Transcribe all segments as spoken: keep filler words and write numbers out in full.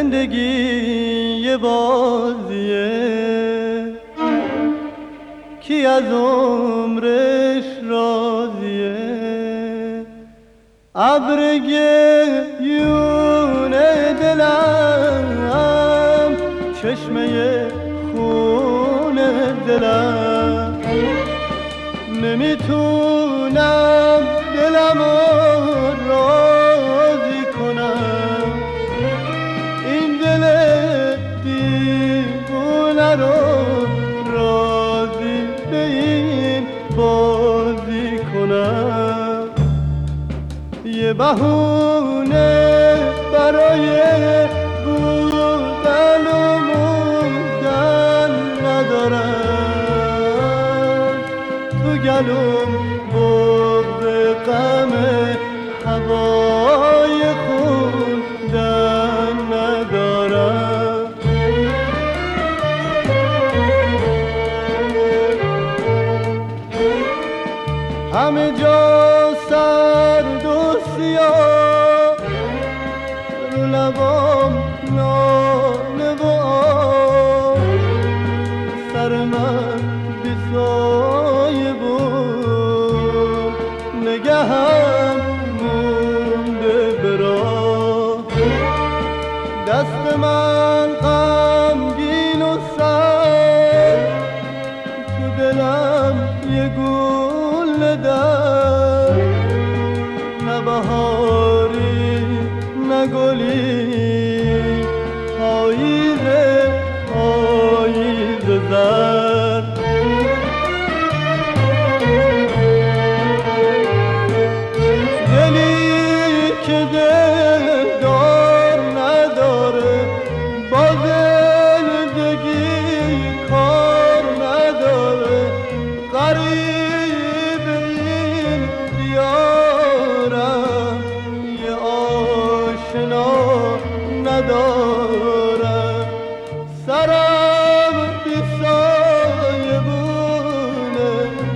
زندگی یه بازیه، کی از عمرش راضیه؟ ابر گریون دلم، چشمه خون دلم، نمیتونم دلمو راضی کنم، این دل دیوونه رو راضی به این بازی کنم. یه بهونه برای بودن و موندن ندارم، تو گلوم بغض غم هوای خوندن ندارم. همه جا سرد و سیاه، رو لبام ناله و آه، سر من بی سایه بود، نگهم مونده به راه. دست من غمگین و سر، تو دلم یه گل در، نه بهاری نه گلی، پاییزه پاییزه زرد. دلی که دلدار نداره، با زندگی کار نداره، غریب این دیارم، یه آشنا ندارم. سرم بی سایه بونه،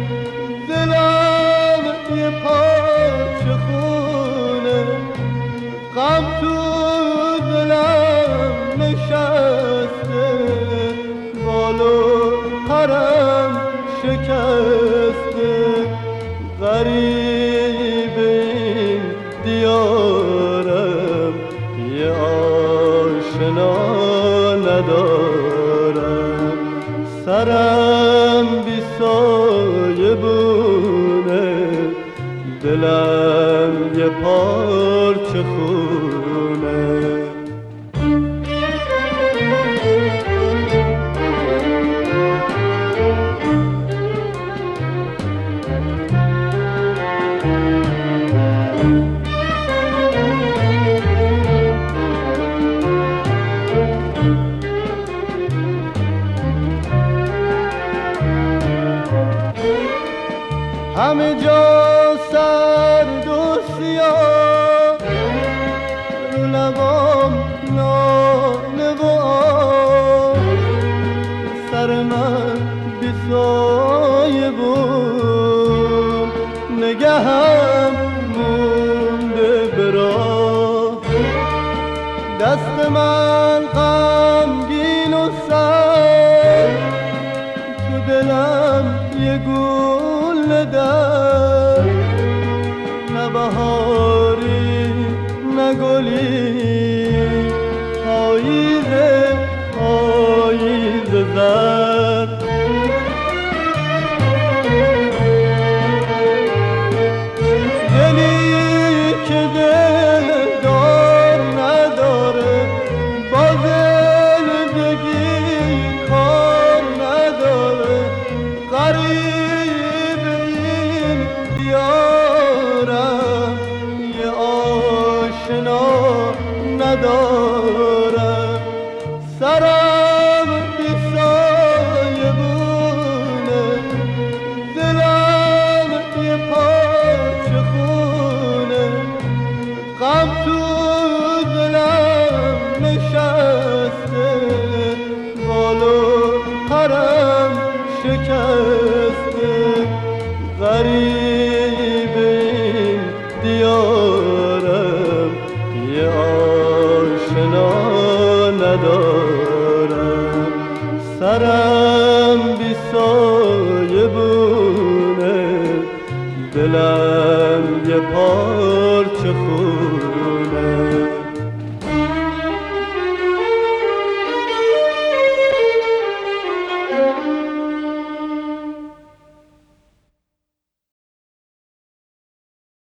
دلم یه پارچه خونه، غم تو دلم نشسته، بال و پرم شکسته، غریب این دیارم، یه آشنا ندارم. سرم بی سایه بونه، دلم یه پارچه خونه. همه جا سرد و سیاه، رو لبام ناله و آه، سر من بی سایه بود، نگهم مونده به راه. دست من غمگین و سر، تو دلم یه گل در، نه بهاری نه گلی، پاییزه پاییزه زرد. دلی که دلدار نداره، با زندگی کار نداره، غریب این دیارم، یه آشنا ندارم. سرم بی سایه بونه، دلم یه پارچه خونه، غم تو دلم نشسته، بال و پرم شکسته، غریب این دیارم، یه آشنا سرم بی سایه بونه، دلم